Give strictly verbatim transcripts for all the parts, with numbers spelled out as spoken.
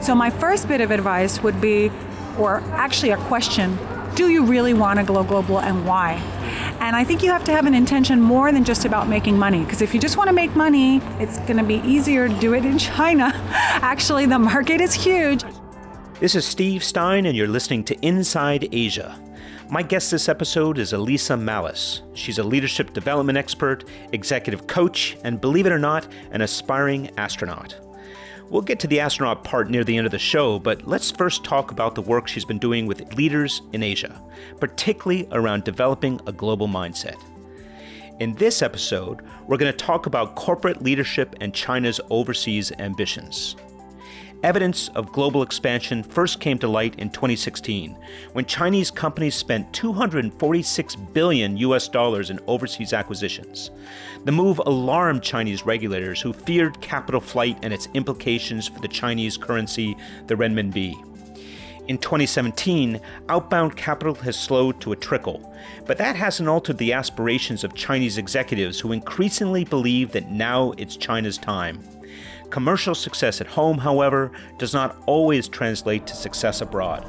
So my first bit of advice would be, or actually a question, do you really want to go global and why? And I think you have to have an intention more than just about making money, because if you just want to make money, it's going to be easier to do it in China. Actually, the market is huge. This is Steve Stein, and you're listening to Inside Asia. My guest this episode is Elisa Malice. She's a leadership development expert, executive coach, and believe it or not, an aspiring astronaut. We'll get to the astronaut part near the end of the show, but let's first talk about the work she's been doing with leaders in Asia, particularly around developing a global mindset. In this episode, we're going to talk about corporate leadership and China's overseas ambitions. Evidence of global expansion first came to light in twenty sixteen, when Chinese companies spent two hundred forty-six billion U S dollars in overseas acquisitions. The move alarmed Chinese regulators who feared capital flight and its implications for the Chinese currency, the renminbi. In twenty seventeen, outbound capital has slowed to a trickle, but that hasn't altered the aspirations of Chinese executives who increasingly believe that now it's China's time. Commercial success at home, however, does not always translate to success abroad.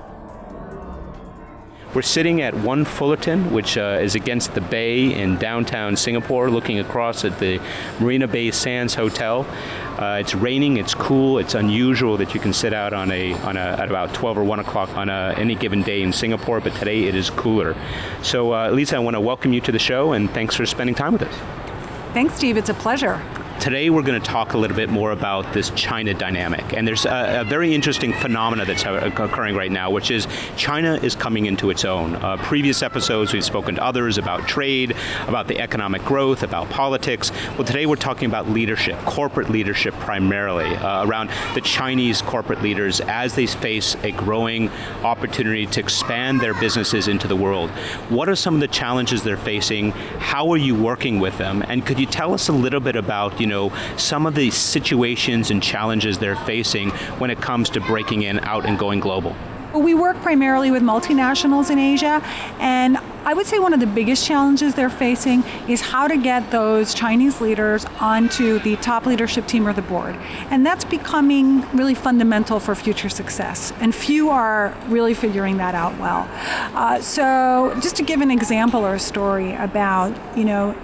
We're sitting at One Fullerton, which uh, is against the bay in downtown Singapore, looking across at the Marina Bay Sands Hotel. Uh, it's raining, it's cool, it's unusual that you can sit out on a on a at about twelve or one o'clock on a, any given day in Singapore, but today it is cooler. So, uh, Lisa, I want to welcome you to the show, and thanks for spending time with us. Thanks, Steve. It's a pleasure. Today we're going to talk a little bit more about this China dynamic, and there's a, a very interesting phenomena that's occurring right now, which is China is coming into its own. Uh, previous episodes we've spoken to others about trade, about the economic growth, about politics. Well, today we're talking about leadership, corporate leadership primarily, uh, around the Chinese corporate leaders as they face a growing opportunity to expand their businesses into the world. What are some of the challenges they're facing? How are you working with them? And could you tell us a little bit about, you know, know, some of the situations and challenges they're facing when it comes to breaking in, out, and going global? Well, we work primarily with multinationals in Asia, and I would say one of the biggest challenges they're facing is how to get those Chinese leaders onto the top leadership team or the board. And that's becoming really fundamental for future success, and few are really figuring that out well. Uh, so just to give an example or a story about, you know,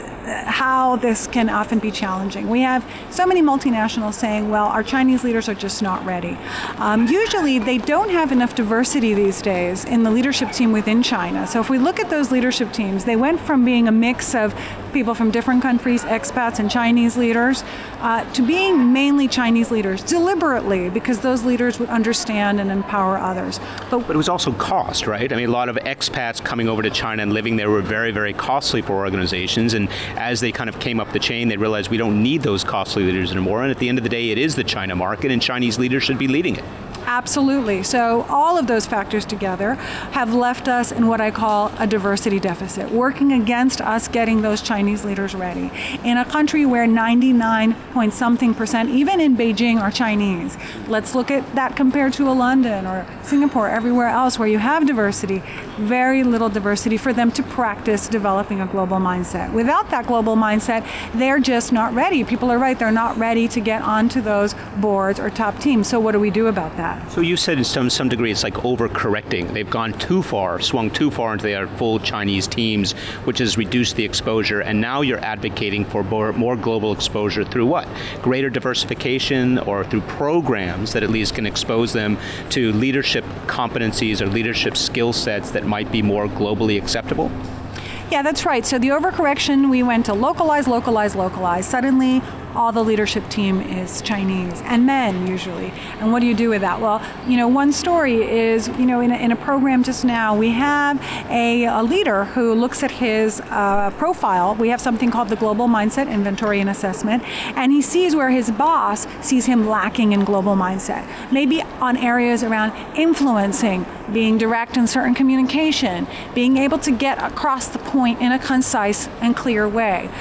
how this can often be challenging. We have so many multinationals saying, well, our Chinese leaders are just not ready. Um, usually they don't have enough diversity these days in the leadership team within China. So if we look at those leadership teams, they went from being a mix of people from different countries, expats and Chinese leaders, uh, to being mainly Chinese leaders, deliberately, because those leaders would understand and empower others. But, but it was also cost, right? I mean, a lot of expats coming over to China and living there were very, very costly for organizations. And as they kind of came up the chain, they realized we don't need those costly leaders anymore. And at the end of the day, it is the China market, and Chinese leaders should be leading it. Absolutely. So all of those factors together have left us in what I call a diversity deficit, working against us getting those Chinese leaders ready. In a country where ninety-nine point something percent, even in Beijing, are Chinese. Let's look at that compared to a London or Singapore, everywhere else where you have diversity, very little diversity for them to practice developing a global mindset. Without that global mindset, they're just not ready. People are right, they're not ready to get onto those boards or top teams. So what do we do about that? So you said in some some degree it's like overcorrecting. They've gone too far, swung too far into their full Chinese teams, which has reduced the exposure, and now you're advocating for more, more global exposure through what? Greater diversification, or through programs that at least can expose them to leadership competencies or leadership skill sets that might be more globally acceptable? Yeah, that's right. So the overcorrection, we went to localize, localize, localize. Suddenly, all the leadership team is Chinese, and men usually. And what do you do with that? Well, you know, one story is, you know, in a, in a program just now, we have a, a leader who looks at his uh, profile. We have something called the Global Mindset Inventory and Assessment, and he sees where his boss sees him lacking in global mindset. Maybe on areas around influencing, being direct in certain communication, being able to get across the point in a concise and clear way.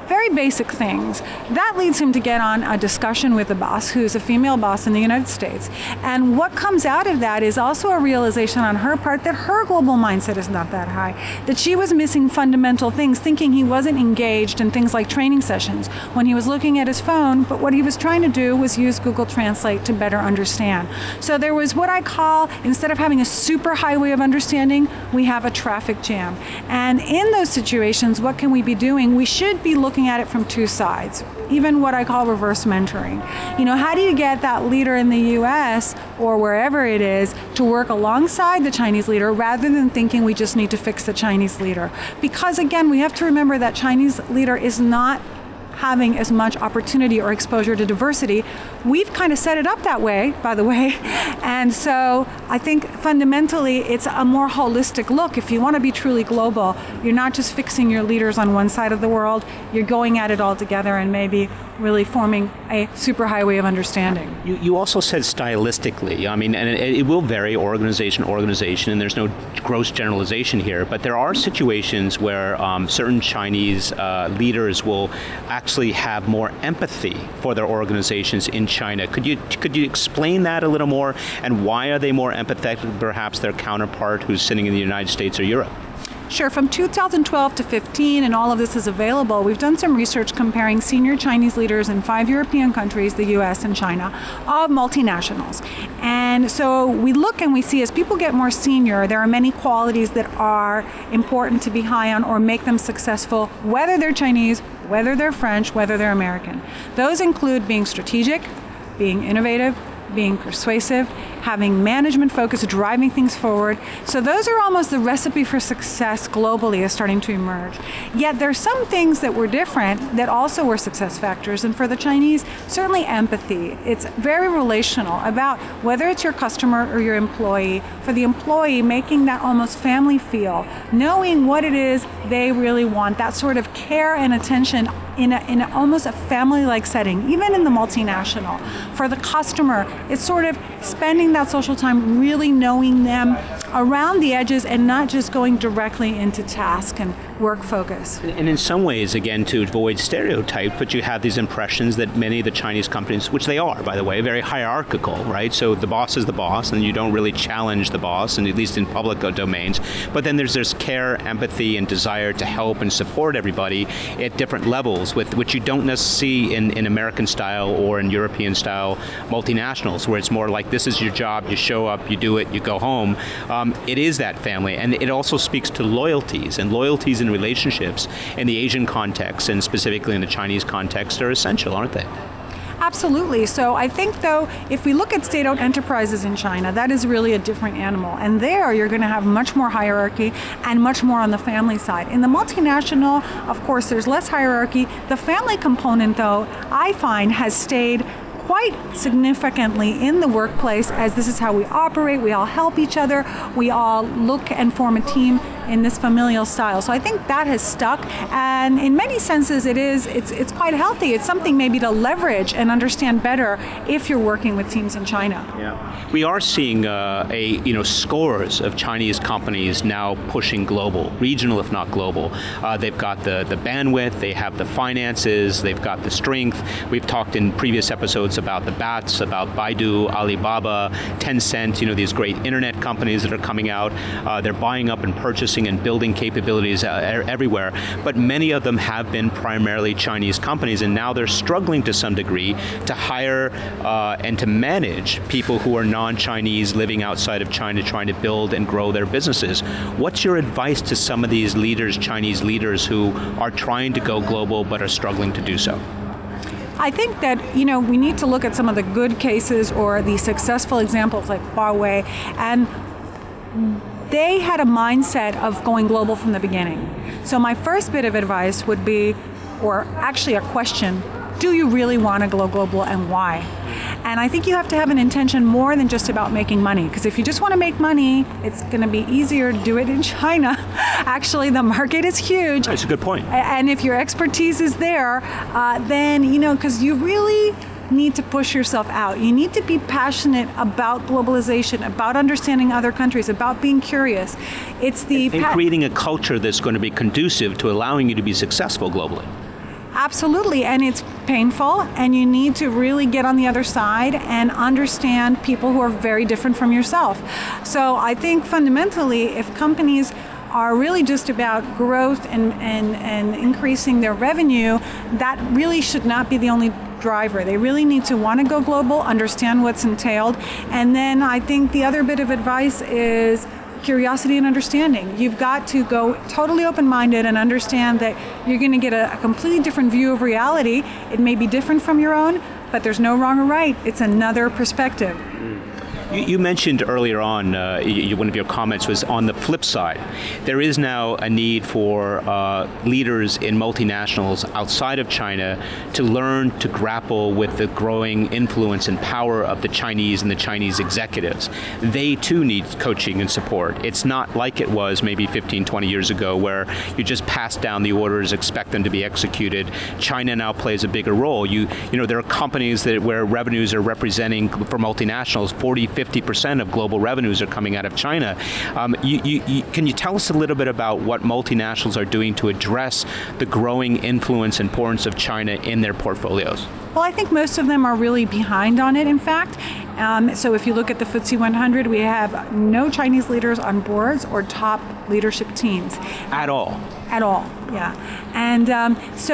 very basic things. That leads him to get on a discussion with the boss, who's a female boss in the United States. And what comes out of that is also a realization on her part that her global mindset is not that high, that she was missing fundamental things, thinking he wasn't engaged in things like training sessions when he was looking at his phone, but what he was trying to do was use Google Translate to better understand. So there was what I call, instead of having a super highway of understanding, we have a traffic jam. And in those situations, what can we be doing? We should be looking at it from two sides, even what I call reverse mentoring. You know, how do you get that leader in the U S or wherever it is to work alongside the Chinese leader rather than thinking we just need to fix the Chinese leader? Because again, we have to remember that Chinese leader is not having as much opportunity or exposure to diversity. We've kind of set it up that way, by the way. And so I think fundamentally it's a more holistic look. If you want to be truly global, you're not just fixing your leaders on one side of the world, you're going at it all together and maybe really forming a superhighway of understanding. You, you also said stylistically, I mean, and it, it will vary organization to organization, and there's no gross generalization here, but there are situations where um, certain Chinese uh, leaders will actually have more empathy for their organizations in China. Could you could you explain that a little more, and why are they more empathetic than perhaps their counterpart who's sitting in the United States or Europe? Sure. From two thousand twelve to fifteen, and all of this is available, we've done some research comparing senior Chinese leaders in five European countries, the U S and China, of multinationals. And so we look and we see as people get more senior, there are many qualities that are important to be high on or make them successful, whether they're Chinese, whether they're French, whether they're American. Those include being strategic, being innovative, being persuasive, having management focus, driving things forward. So those are almost the recipe for success globally is starting to emerge. Yet there's some things that were different that also were success factors. And for the Chinese, certainly empathy. It's very relational about whether it's your customer or your employee. For the employee, making that almost family feel, knowing what it is they really want, that sort of care and attention in, a, in a, almost a family-like setting, even in the multinational. For the customer, it's sort of spending that social time really knowing them around the edges and not just going directly into task and work focus. And in some ways, again, to avoid stereotype, but you have these impressions that many of the Chinese companies, which they are, by the way, very hierarchical, right? So the boss is the boss, and you don't really challenge the boss, and at least in public domains. But then there's this care, empathy, and desire to help and support everybody at different levels, with which you don't necessarily see in, in American style or in European style multinationals, where it's more like this is your job, you show up, you do it, you go home. Um, it is that family, and it also speaks to loyalties, and loyalties in relationships in the Asian context and specifically in the Chinese context are essential, aren't they? Absolutely. So I think, though, if we look at state-owned enterprises in China, that is really a different animal. And there you're going to have much more hierarchy and much more on the family side. In the multinational, of course, there's less hierarchy. The family component, though, I find has stayed quite significantly in the workplace, as this is how we operate. We all help each other. We all look and form a team in this familial style. So I think that has stuck, and in many senses it is, it's it's quite healthy. It's something maybe to leverage and understand better if you're working with teams in China. Yeah. We are seeing uh, a you know scores of Chinese companies now pushing global, regional if not global. Uh, they've got the, the bandwidth, they have the finances, they've got the strength. We've talked in previous episodes about the Bats, about Baidu, Alibaba, Tencent, you know, these great internet companies that are coming out. Uh, they're buying up and purchasing and building capabilities uh, everywhere, but many of them have been primarily Chinese companies, and now they're struggling to some degree to hire uh, and to manage people who are non-Chinese living outside of China trying to build and grow their businesses. What's your advice to some of these leaders, Chinese leaders, who are trying to go global but are struggling to do so? I think that, you know, we need to look at some of the good cases or the successful examples like Huawei, and they had a mindset of going global from the beginning. So my first bit of advice would be, or actually a question, do you really want to go global and why? And I think you have to have an intention more than just about making money, because if you just want to make money, it's going to be easier to do it in China. Actually, the market is huge. That's a good point. And if your expertise is there, uh, then, you know, because you really need to push yourself out. You need to be passionate about globalization, about understanding other countries, about being curious. It's the and, and pa- creating a culture that's going to be conducive to allowing you to be successful globally. Absolutely, and it's painful, and you need to really get on the other side and understand people who are very different from yourself. So I think fundamentally, if companies are really just about growth and, and, and increasing their revenue, that really should not be the only driver. They really need to want to go global, understand what's entailed, and then I think the other bit of advice is curiosity and understanding. You've got to go totally open-minded and understand that you're going to get a, a completely different view of reality. It may be different from your own, but there's no wrong or right. It's another perspective. You, you mentioned earlier on, uh, you, one of your comments was on the flip side. There is now a need for uh, leaders in multinationals outside of China to learn to grapple with the growing influence and power of the Chinese and the Chinese executives. They too need coaching and support. It's not like it was maybe fifteen, twenty years ago where you just pass down the orders, expect them to be executed. China now plays a bigger role. You, you know, there are companies that where revenues are representing for multinationals forty, fifty percent of global revenues are coming out of China. Um, you, you, you, can you tell us a little bit about what multinationals are doing to address the growing influence and importance of China in their portfolios? Well, I think most of them are really behind on it, in fact. Um, so if you look at the F T S E one hundred, we have no Chinese leaders on boards or top leadership teams. At all? At all, yeah. And um,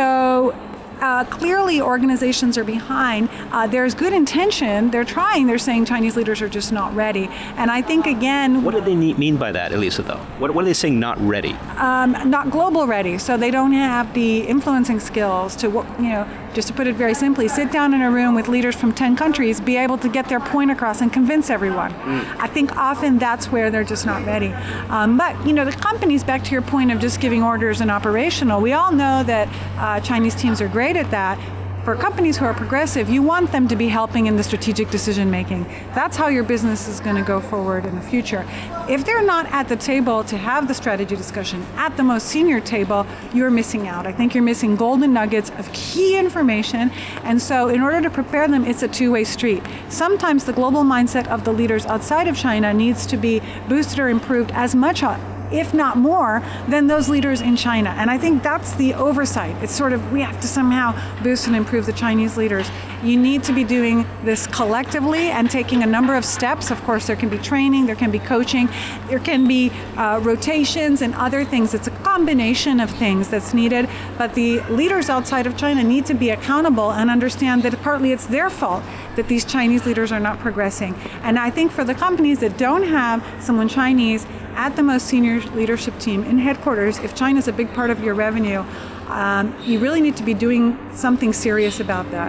so Uh, clearly organizations are behind. Uh, there's good intention. They're trying. They're saying Chinese leaders are just not ready. And I think, again... What do they need, mean by that, Elisa, though? What, what are they saying not ready? Um, not global ready. So they don't have the influencing skills to, you know, just to put it very simply, sit down in a room with leaders from ten countries, be able to get their point across and convince everyone. Mm. I think often that's where they're just not ready. Um, but, you know, the companies, back to your point of just giving orders and operational, we all know that uh, Chinese teams are great at that. For companies who are progressive, you want them to be helping in the strategic decision making. That's how your business is going to go forward in the future. If they're not at the table to have the strategy discussion at the most senior table, you're missing out. I think you're missing golden nuggets of key information. And so in order to prepare them, it's a two-way street. Sometimes the global mindset of the leaders outside of China needs to be boosted or improved as much, if not more, than those leaders in China. And I think that's the oversight. It's sort of, we have to somehow boost and improve the Chinese leaders. You need to be doing this collectively and taking a number of steps. Of course, there can be training, there can be coaching, there can be uh, rotations and other things. It's a combination of things that's needed, but the leaders outside of China need to be accountable and understand that partly it's their fault that these Chinese leaders are not progressing. And I think for the companies that don't have someone Chinese at the most senior leadership team in headquarters, if China is a big part of your revenue, um, you really need to be doing something serious about that.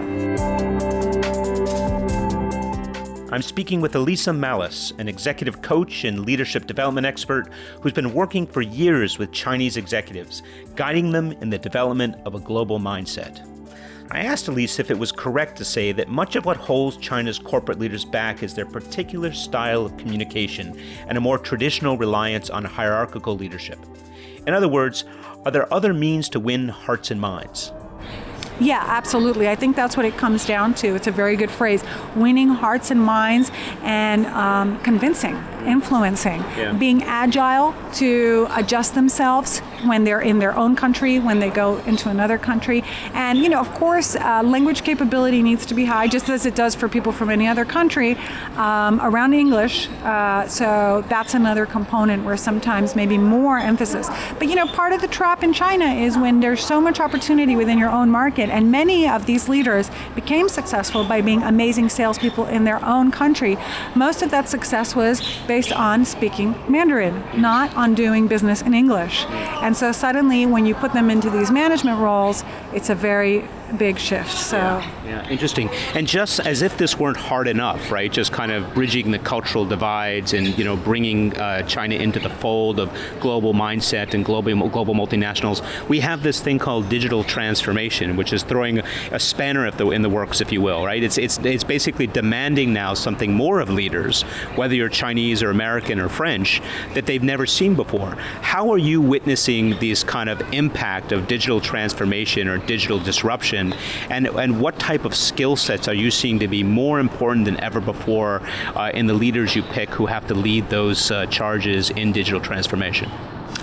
I'm speaking with Elisa Malice, an executive coach and leadership development expert who's been working for years with Chinese executives, guiding them in the development of a global mindset. I asked Elise if it was correct to say that much of what holds China's corporate leaders back is their particular style of communication and a more traditional reliance on hierarchical leadership. In other words, are there other means to win hearts and minds? Yeah, absolutely. I think that's what it comes down to. It's a very good phrase. Winning hearts and minds and um, convincing, influencing, yeah. Being agile to adjust themselves when they're in their own country, when they go into another country. And, you know, of course, uh, language capability needs to be high, just as it does for people from any other country um, around English. Uh, so that's another component where sometimes maybe more emphasis. But, you know, part of the trap in China is when there's so much opportunity within your own market. And many of these leaders became successful by being amazing salespeople in their own country. Most of that success was based on speaking Mandarin, not on doing business in English. And so suddenly when you put them into these management roles, it's a very big shift. So yeah, yeah, interesting. And just as if this weren't hard enough, right? Just kind of bridging the cultural divides and, you know, bringing uh, China into the fold of global mindset and global global multinationals. We have this thing called digital transformation, which is throwing a spanner at the, in the works, if you will, right? It's it's it's basically demanding now something more of leaders, whether you're Chinese or American or French, that they've never seen before. How are you witnessing this kind of impact of digital transformation or digital disruption? And and what type of skill sets are you seeing to be more important than ever before uh, in the leaders you pick who have to lead those uh, charges in digital transformation?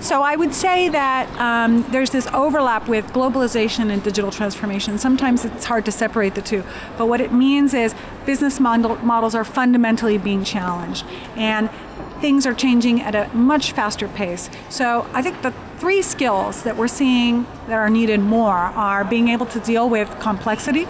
So I would say that um, there's this overlap with globalization and digital transformation. Sometimes it's hard to separate the two, but what it means is business model, models are fundamentally being challenged, and things are changing at a much faster pace. So I think the three skills that we're seeing that are needed more are being able to deal with complexity,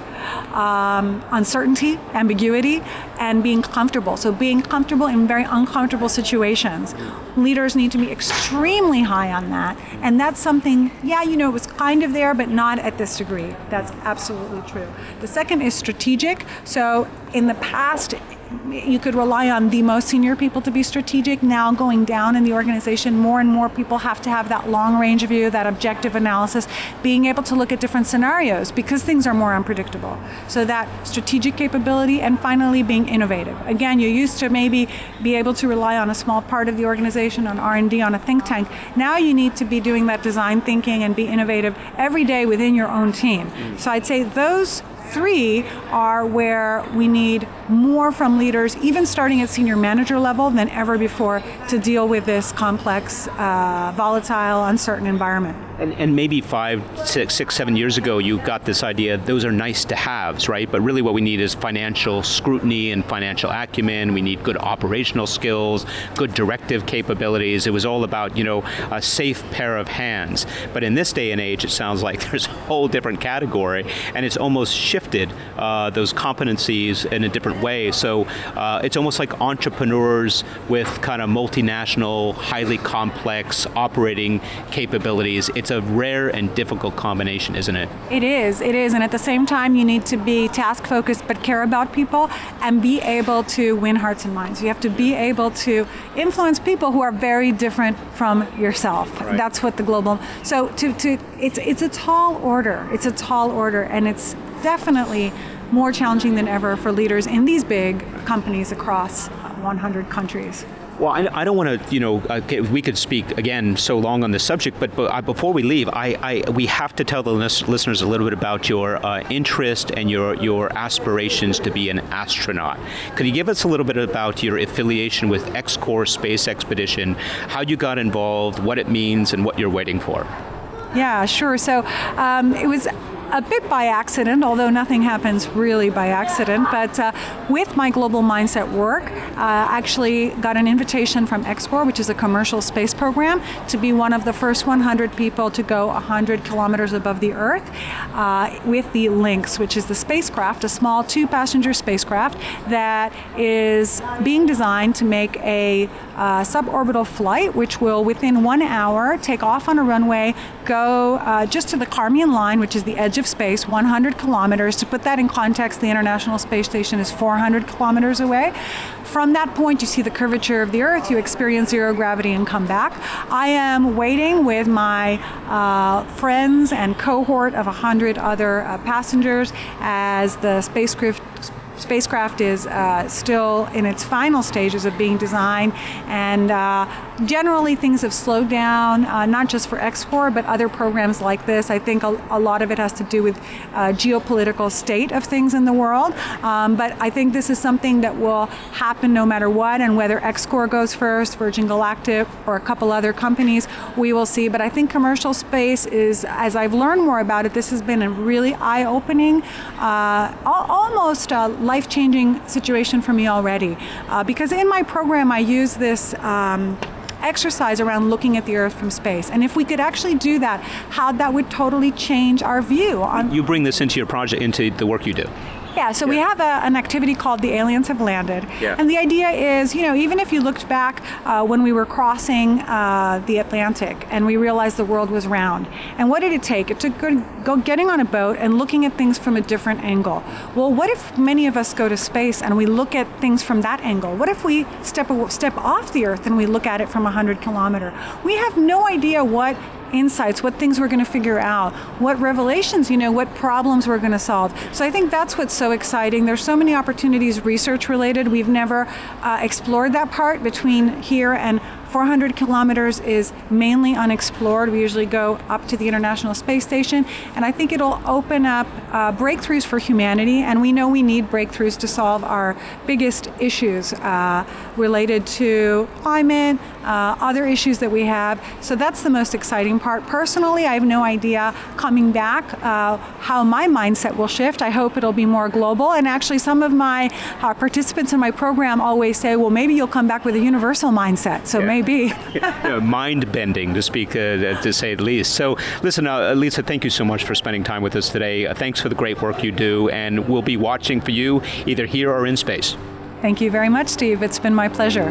um, uncertainty, ambiguity, and being comfortable. So being comfortable in very uncomfortable situations. Leaders need to be extremely high on that. And that's something, yeah, you know, it was kind of there, but not at this degree. That's absolutely true. The second is strategic. So in the past, you could rely on the most senior people to be strategic. Now going down in the organization, more and more people have to have that long range view, that objective analysis, being able to look at different scenarios because things are more unpredictable. So that strategic capability, and finally being innovative. Again, you used to maybe be able to rely on a small part of the organization, on R and D, on a think tank. Now you need to be doing that design thinking and be innovative every day within your own team. So I'd say those three are where we need more from leaders, even starting at senior manager level, than ever before to deal with this complex, uh, volatile, uncertain environment. And, and maybe five, six, six, seven years ago, you got this idea, those are nice to haves, right? But really what we need is financial scrutiny and financial acumen. We need good operational skills, good directive capabilities. It was all about, you know, a safe pair of hands. But in this day and age, it sounds like there's a whole different category, and it's almost shifted uh, those competencies in a different way. So uh, it's almost like entrepreneurs with kind of multinational, highly complex operating capabilities. It's a rare and difficult combination, isn't it? It is, it is. And at the same time, you need to be task focused but care about people and be able to win hearts and minds. You have to be able to influence people who are very different from yourself. Right. That's what the global, so to, to it's it's a tall order. It's a tall order, and it's definitely more challenging than ever for leaders in these big companies across one hundred countries. Well, I, I don't want to, you know, uh, we could speak again so long on this subject, but, but uh, before we leave, I, I we have to tell the lis- listeners a little bit about your uh, interest and your, your aspirations to be an astronaut. Could you give us a little bit about your affiliation with X-Corps Space Expedition, how you got involved, what it means, and what you're waiting for? Yeah, sure. So um, it was a bit by accident, although nothing happens really by accident, but uh, with my Global Mindset work, uh, actually got an invitation from X-Corps, which is a commercial space program, to be one of the first one hundred people to go one hundred kilometers above the Earth uh, with the Lynx, which is the spacecraft, a small two-passenger spacecraft that is being designed to make a uh, suborbital flight, which will, within one hour, take off on a runway, go uh, just to the Kármán line, which is the edge of space, one hundred kilometers. To put that in context, the International Space Station is four hundred kilometers away. From that point, you see the curvature of the Earth, you experience zero gravity and come back. I am waiting with my uh, friends and cohort of one hundred other uh, passengers as the spacecraft spacecraft is uh, still in its final stages of being designed, and uh, generally things have slowed down, uh, not just for X-Corps, but other programs like this. I think a, a lot of it has to do with uh, geopolitical state of things in the world, um, but I think this is something that will happen no matter what, and whether X-Corps goes first, Virgin Galactic, or a couple other companies, we will see. But I think commercial space is, as I've learned more about it, this has been a really eye-opening, uh, almost uh, life-changing situation for me already. Uh, because in my program, I use this um, exercise around looking at the Earth from space. And if we could actually do that, how that would totally change our view on... You bring this into your project, into the work you do. Yeah, so yeah. we have a, an activity called The Aliens Have Landed. Yeah. And the idea is, you know, even if you looked back uh, when we were crossing uh, the Atlantic and we realized the world was round, and what did it take? It took go, go getting on a boat and looking at things from a different angle. Well, what if many of us go to space and we look at things from that angle? What if we step step off the Earth and we look at it from one hundred kilometer? We have no idea what insights, what things we're going to figure out, what revelations, you know, what problems we're going to solve. So I think that's what's so exciting. There's so many opportunities research related. We've never uh, explored that part between here and four hundred kilometers is mainly unexplored. We usually go up to the International Space Station, and I think it'll open up uh, breakthroughs for humanity, and we know we need breakthroughs to solve our biggest issues uh, related to climate, uh, other issues that we have. So that's the most exciting part. Personally, I have no idea coming back uh, how my mindset will shift. I hope it'll be more global, and actually some of my uh, participants in my program always say, well, maybe you'll come back with a universal mindset, so yeah. maybe. yeah, mind-bending, to speak, uh, to say the least. So listen, uh, Lisa, thank you so much for spending time with us today. Uh, thanks for the great work you do, and we'll be watching for you either here or in space. Thank you very much, Steve. It's been my pleasure.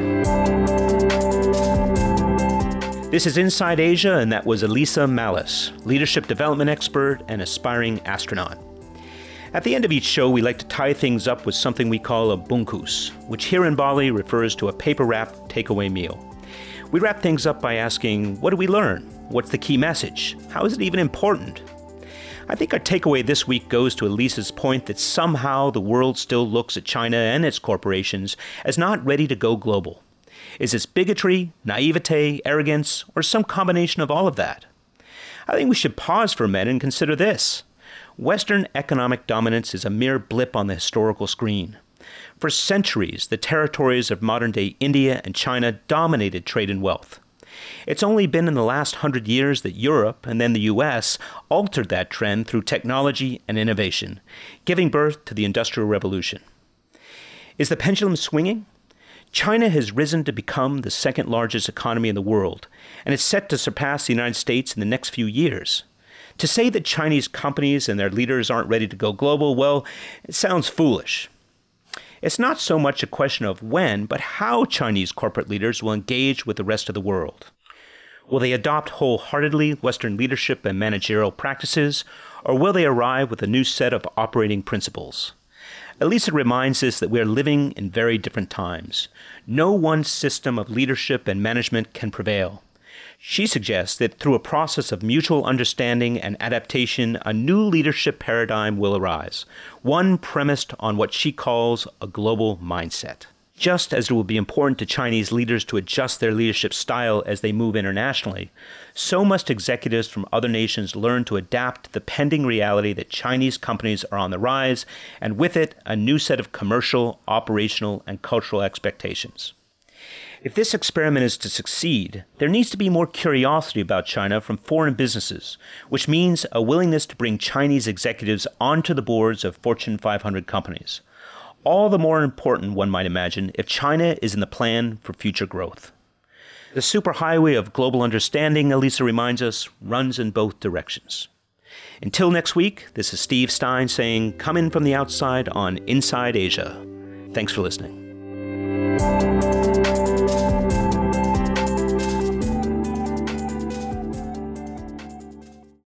This is Inside Asia, and that was Elisa Malice, leadership development expert and aspiring astronaut. At the end of each show, we like to tie things up with something we call a bungkus, which here in Bali refers to a paper-wrapped takeaway meal. We wrap things up by asking, what do we learn? What's the key message? How is it even important? I think our takeaway this week goes to Elisa's point that somehow the world still looks at China and its corporations as not ready to go global. Is this bigotry, naivete, arrogance, or some combination of all of that? I think we should pause for a minute and consider this. Western economic dominance is a mere blip on the historical screen. For centuries, the territories of modern-day India and China dominated trade and wealth. It's only been in the last hundred years that Europe and then the U S altered that trend through technology and innovation, giving birth to the Industrial Revolution. Is the pendulum swinging? China has risen to become the second largest economy in the world, and it's set to surpass the United States in the next few years. To say that Chinese companies and their leaders aren't ready to go global, well, it sounds foolish. It's not so much a question of when, but how Chinese corporate leaders will engage with the rest of the world. Will they adopt wholeheartedly Western leadership and managerial practices, or will they arrive with a new set of operating principles? Elisa reminds us that we are living in very different times. No one system of leadership and management can prevail. She suggests that through a process of mutual understanding and adaptation, a new leadership paradigm will arise, one premised on what she calls a global mindset. Just as it will be important to Chinese leaders to adjust their leadership style as they move internationally, so must executives from other nations learn to adapt to the pending reality that Chinese companies are on the rise, and with it, a new set of commercial, operational, and cultural expectations. If this experiment is to succeed, there needs to be more curiosity about China from foreign businesses, which means a willingness to bring Chinese executives onto the boards of Fortune five hundred companies. All the more important, one might imagine, if China is in the plan for future growth. The superhighway of global understanding, Elisa reminds us, runs in both directions. Until next week, this is Steve Stein saying, come in from the outside on Inside Asia. Thanks for listening.